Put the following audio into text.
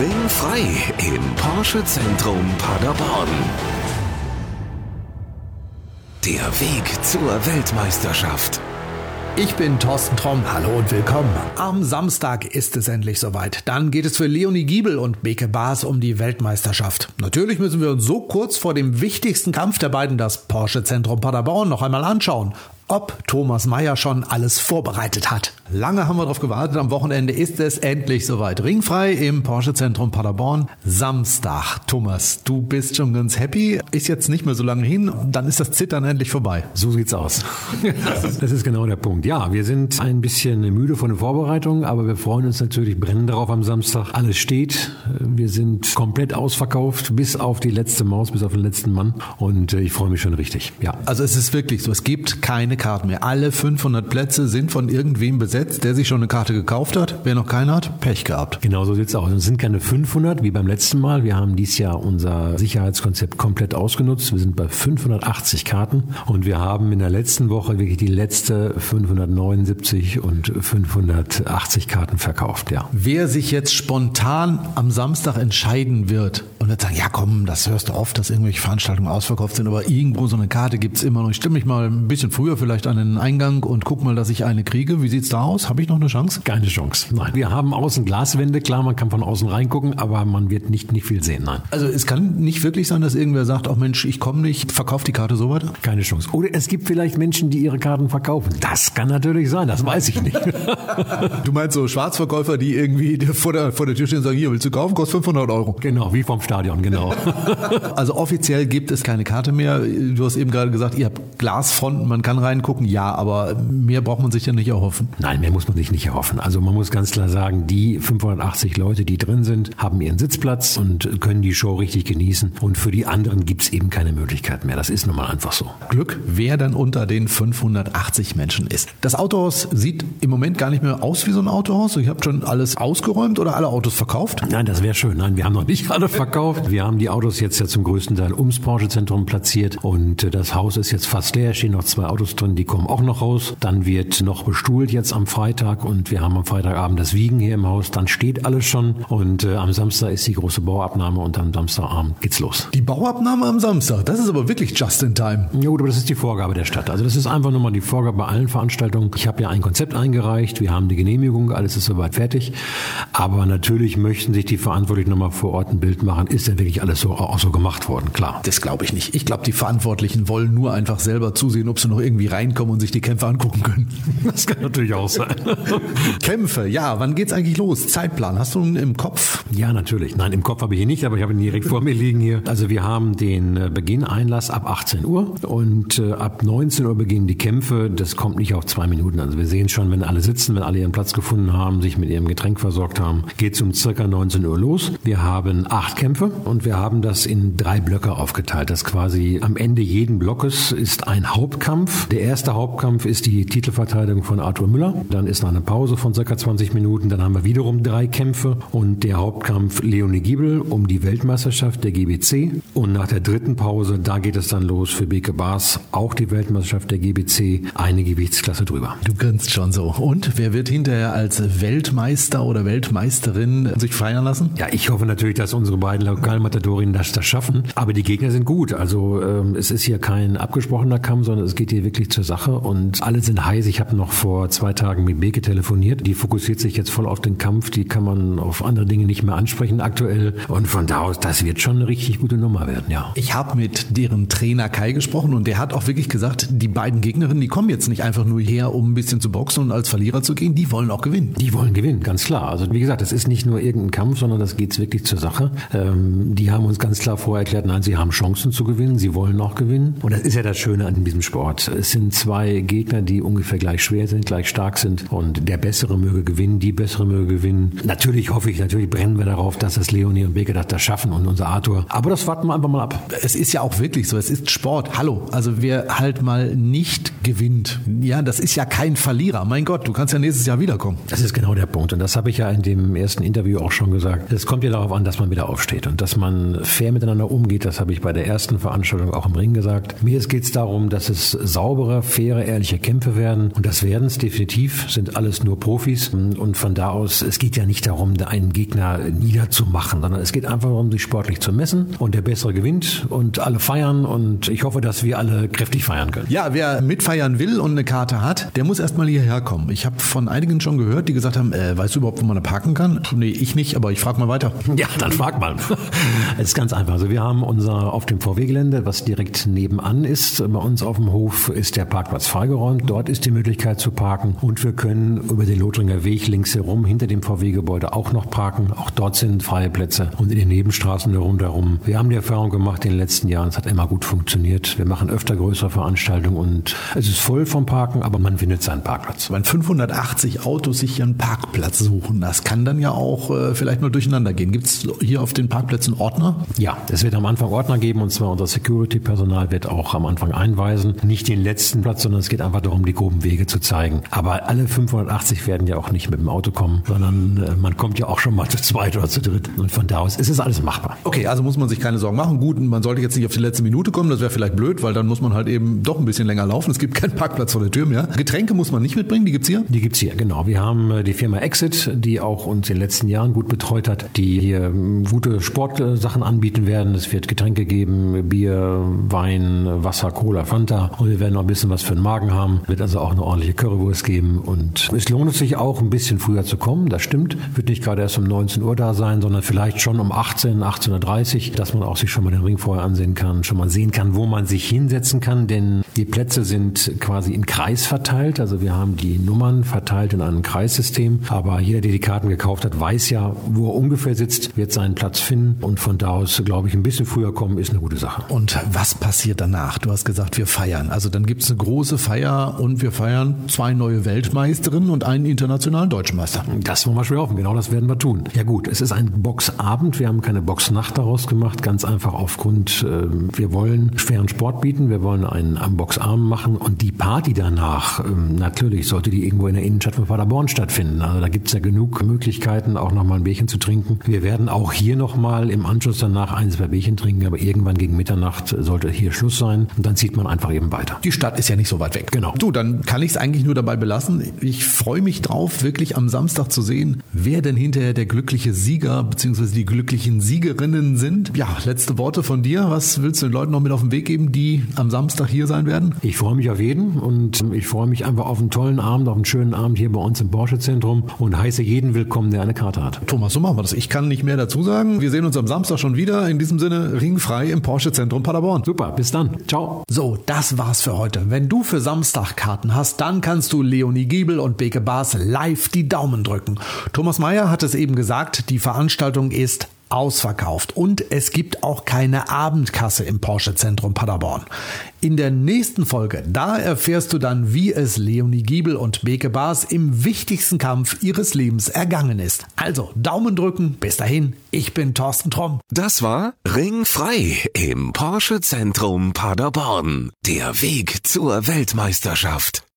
Ringfrei im Porsche Zentrum Paderborn. Der Weg zur Weltmeisterschaft. Ich bin Thorsten Tromm, hallo und willkommen. Am Samstag ist es endlich soweit. Dann geht es für Leonie Giebel und Beke Baas um die Weltmeisterschaft. Natürlich müssen wir uns so kurz vor dem wichtigsten Kampf der beiden, das Porsche Zentrum Paderborn, noch einmal anschauen, ob Thomas Meyer schon alles vorbereitet hat. Lange haben wir darauf gewartet, am Wochenende ist es endlich soweit. Ringfrei im Porsche Zentrum Paderborn, Samstag. Thomas, du bist schon ganz happy, ist jetzt nicht mehr so lange hin, dann ist das Zittern endlich vorbei. So sieht's aus. Das ist genau der Punkt. Ja, wir sind ein bisschen müde von der Vorbereitung, aber wir freuen uns natürlich brennend darauf am Samstag. Alles steht, wir sind komplett ausverkauft, bis auf die letzte Maus, bis auf den letzten Mann und ich freue mich schon richtig. Ja. Also es ist wirklich so, es gibt keine Karten mehr. Alle 500 Plätze sind von irgendwem besetzt, der sich schon eine Karte gekauft hat. Wer noch keine hat, Pech gehabt. Genau so sieht's aus. Es sind keine 500 wie beim letzten Mal. Wir haben dieses Jahr unser Sicherheitskonzept komplett ausgenutzt. Wir sind bei 580 Karten und wir haben in der letzten Woche wirklich die letzte 579 und 580 Karten verkauft. Ja. Wer sich jetzt spontan am Samstag entscheiden wird und wird sagen, ja komm, das hörst du oft, dass irgendwelche Veranstaltungen ausverkauft sind, aber irgendwo so eine Karte gibt's immer noch. Ich stimme mich mal ein bisschen früher vielleicht an den Eingang und guck mal, dass ich eine kriege. Wie sieht's da aus? Habe ich noch eine Chance? Keine Chance. Nein. Wir haben außen Glaswände, klar, man kann von außen reingucken, aber man wird nicht viel sehen. Nein. Also es kann nicht wirklich sein, dass irgendwer sagt, ach Mensch, ich komme nicht, verkauf die Karte so weiter? Keine Chance. Oder es gibt vielleicht Menschen, die ihre Karten verkaufen. Das kann natürlich sein, das weiß ich nicht. Du meinst so Schwarzverkäufer, die irgendwie vor der Tür stehen und sagen, hier, willst du kaufen? Kostet 500 Euro. Genau, wie vom Stadion, genau. Also offiziell gibt es keine Karte mehr. Du hast eben gerade gesagt, ihr habt Glasfronten, man kann reingucken. Ja, aber mehr braucht man sich ja nicht erhoffen. Nein, mehr muss man sich nicht erhoffen. Also man muss ganz klar sagen, die 580 Leute, die drin sind, haben ihren Sitzplatz und können die Show richtig genießen. Und für die anderen gibt es eben keine Möglichkeit mehr. Das ist nun mal einfach so. Glück, wer dann unter den 580 Menschen ist. Das Autohaus sieht im Moment gar nicht mehr aus wie so ein Autohaus. Ich habe schon alles ausgeräumt oder alle Autos verkauft? Nein, das wäre schön. Nein, wir haben noch nicht alle verkauft. Wir haben die Autos jetzt ja zum größten Teil ums Porsche-Zentrum platziert und das Haus ist jetzt fast leer. Es stehen noch 2 Autos drin, die kommen auch noch raus. Dann wird noch bestuhlt jetzt am Freitag und wir haben am Freitagabend das Wiegen hier im Haus. Dann steht alles schon und am Samstag ist die große Bauabnahme und am Samstagabend geht's los. Die Bauabnahme am Samstag, das ist aber wirklich just in time. Ja, aber das ist die Vorgabe der Stadt. Also das ist einfach nur mal die Vorgabe bei allen Veranstaltungen. Ich habe ja ein Konzept eingereicht, wir haben die Genehmigung, alles ist soweit fertig. Aber natürlich möchten sich die Verantwortlichen nochmal vor Ort ein Bild machen. Ist denn wirklich alles so auch so gemacht worden? Klar. Das glaube ich nicht. Ich glaube, die Verantwortlichen wollen nur einfach selber zusehen, ob sie noch irgendwie reinkommen und sich die Kämpfe angucken können. Das kann natürlich auch sein. Kämpfe, ja, wann geht's eigentlich los? Zeitplan, hast du einen im Kopf? Ja, natürlich. Nein, im Kopf habe ich ihn nicht, aber ich habe ihn direkt vor mir liegen hier. Also wir haben den Beginn-Einlass ab 18 Uhr und ab 19 Uhr beginnen die Kämpfe. Das kommt nicht auf 2 Minuten. Also wir sehen schon, wenn alle sitzen, wenn alle ihren Platz gefunden haben, sich mit ihrem Getränk versorgt haben, geht es um circa 19 Uhr los. Wir haben 8 Kämpfe und wir haben das in 3 Blöcke aufgeteilt. Das quasi am Ende jeden Blockes ist ein Hauptkampf. Der erste Hauptkampf ist die Titelverteidigung von Arthur Müller. Dann ist noch eine Pause von ca. 20 Minuten. Dann haben wir wiederum 3 Kämpfe und der Hauptkampf Leonie Giebel um die Weltmeisterschaft der GBC. Und nach der dritten Pause, da geht es dann los für Beke Baas, auch die Weltmeisterschaft der GBC, eine Gewichtsklasse drüber. Du grinst schon so. Und wer wird hinterher als Weltmeister oder Weltmeisterin sich feiern lassen? Ja, ich hoffe natürlich, dass unsere beiden Lokalmatadorinnen das schaffen. Aber die Gegner sind gut. Also es ist hier kein abgesprochener Kampf, sondern es geht hier wirklich zur Sache und alle sind heiß. Ich habe noch vor 2 Tagen mit Beke telefoniert. Die fokussiert sich jetzt voll auf den Kampf. Die kann man auf andere Dinge nicht mehr ansprechen aktuell. Und von da aus, das wird schon eine richtig gute Nummer werden, ja. Ich habe mit deren Trainer Kai gesprochen und der hat auch wirklich gesagt, die beiden Gegnerinnen, die kommen jetzt nicht einfach nur her, um ein bisschen zu boxen und als Verlierer zu gehen. Die wollen auch gewinnen. Die wollen gewinnen, ganz klar. Also wie gesagt, das ist nicht nur irgendein Kampf, sondern das geht wirklich zur Sache. Die haben uns ganz klar vorher erklärt, nein, sie haben Chancen zu gewinnen, sie wollen auch gewinnen. Und das ist ja das Schöne an diesem Sport. Es sind 2 Gegner, die ungefähr gleich schwer sind, gleich stark sind und der Bessere möge gewinnen, die Bessere möge gewinnen. Natürlich brennen wir darauf, dass das Leonie und Beke das schaffen und unser Arthur. Aber das warten wir einfach mal ab. Es ist ja auch wirklich so, es ist Sport. Hallo, also wer halt mal nicht gewinnt, ja, das ist ja kein Verlierer. Mein Gott, du kannst ja nächstes Jahr wiederkommen. Das ist genau der Punkt und das habe ich ja in dem ersten Interview auch schon gesagt. Es kommt ja darauf an, dass man wieder aufsteht und dass man fair miteinander umgeht. Das habe ich bei der ersten Veranstaltung auch im Ring gesagt. Mir geht es darum, dass es saubere saubere, faire, ehrliche Kämpfe werden. Und das werden es definitiv, sind alles nur Profis. Und von da aus, es geht ja nicht darum, einen Gegner niederzumachen, sondern es geht einfach darum, sich sportlich zu messen und der Bessere gewinnt und alle feiern. Und ich hoffe, dass wir alle kräftig feiern können. Ja, wer mitfeiern will und eine Karte hat, der muss erstmal hierher kommen. Ich habe von einigen schon gehört, die gesagt haben, weißt du überhaupt, wo man parken kann? Nee, ich nicht, aber ich frage mal weiter. Ja, dann frag mal. Es ist ganz einfach. Also wir haben auf dem VW-Gelände, was direkt nebenan ist, bei uns auf dem Hof ist der Parkplatz freigeräumt. Dort ist die Möglichkeit zu parken und wir können über den Lothringer Weg links herum hinter dem VW-Gebäude auch noch parken. Auch dort sind freie Plätze und in den Nebenstraßen rundherum. Wir haben die Erfahrung gemacht in den letzten Jahren, es hat immer gut funktioniert. Wir machen öfter größere Veranstaltungen und es ist voll vom Parken, aber man findet seinen Parkplatz. Wenn 580 Autos sich einen Parkplatz suchen, das kann dann ja auch vielleicht mal durcheinander gehen. Gibt es hier auf den Parkplätzen Ordner? Ja, es wird am Anfang Ordner geben und zwar unser Security-Personal wird auch am Anfang einweisen. Nicht den letzten Platz, sondern es geht einfach darum, die groben Wege zu zeigen. Aber alle 580 werden ja auch nicht mit dem Auto kommen, sondern man kommt ja auch schon mal zu zweit oder zu dritt. Und von da aus ist es alles machbar. Okay, also muss man sich keine Sorgen machen. Gut, man sollte jetzt nicht auf die letzte Minute kommen, das wäre vielleicht blöd, weil dann muss man halt eben doch ein bisschen länger laufen. Es gibt keinen Parkplatz vor der Tür mehr. Getränke muss man nicht mitbringen, die gibt's hier? Die gibt's hier, genau. Wir haben die Firma Exit, die auch uns in den letzten Jahren gut betreut hat, die hier gute Sportsachen anbieten werden. Es wird Getränke geben, Bier, Wein, Wasser, Cola, Fanta und wir werden noch ein bisschen was für den Magen haben. Wird also auch eine ordentliche Currywurst geben und es lohnt sich auch ein bisschen früher zu kommen, das stimmt. Wird nicht gerade erst um 19 Uhr da sein, sondern vielleicht schon um 18:30 Uhr, dass man auch sich schon mal den Ring vorher ansehen kann, schon mal sehen kann, wo man sich hinsetzen kann, denn die Plätze sind quasi im Kreis verteilt, also wir haben die Nummern verteilt in einem Kreissystem, aber jeder, der die Karten gekauft hat, weiß ja, wo er ungefähr sitzt, wird seinen Platz finden und von da aus, glaube ich, ein bisschen früher kommen ist eine gute Sache. Und was passiert danach? Du hast gesagt, wir feiern. Also dann gibt es eine große Feier und wir feiern 2 neue Weltmeisterinnen und einen internationalen Deutschen Meister. Das wollen wir schwer hoffen, genau das werden wir tun. Ja gut, es ist ein Boxabend, wir haben keine Boxnacht daraus gemacht, ganz einfach aufgrund, wir wollen schweren Sport bieten, wir wollen einen am Boxabend machen und die Party danach, natürlich sollte die irgendwo in der Innenstadt von Paderborn stattfinden. Also da gibt es ja genug Möglichkeiten, auch nochmal ein Bierchen zu trinken. Wir werden auch hier nochmal im Anschluss danach 1-2 Bierchen trinken, aber irgendwann gegen Mitternacht sollte hier Schluss sein und dann zieht man einfach eben weiter. Die Stadt ist ja nicht so weit weg. Genau. Du, dann kann ich es eigentlich nur dabei belassen. Ich freue mich drauf, wirklich am Samstag zu sehen, wer denn hinterher der glückliche Sieger bzw. die glücklichen Siegerinnen sind. Ja, letzte Worte von dir. Was willst du den Leuten noch mit auf den Weg geben, die am Samstag hier sein werden? Ich freue mich auf jeden und ich freue mich einfach auf einen tollen Abend, auf einen schönen Abend hier bei uns im Porsche-Zentrum und heiße jeden willkommen, der eine Karte hat. Thomas, so machen wir das. Ich kann nicht mehr dazu sagen. Wir sehen uns am Samstag schon wieder. In diesem Sinne, ringfrei im Porsche-Zentrum Paderborn. Super, bis dann. Ciao. So, das war's für heute. Wenn du für Samstag Karten hast, dann kannst du Leonie Giebel und Beke Baas live die Daumen drücken. Thomas Meyer hat es eben gesagt, die Veranstaltung ist ausverkauft und es gibt auch keine Abendkasse im Porsche-Zentrum Paderborn. In der nächsten Folge, da erfährst du dann, wie es Leonie Giebel und Beke Baas im wichtigsten Kampf ihres Lebens ergangen ist. Also Daumen drücken, bis dahin, ich bin Thorsten Tromm. Das war Ringfrei im Porsche-Zentrum Paderborn. Der Weg zur Weltmeisterschaft.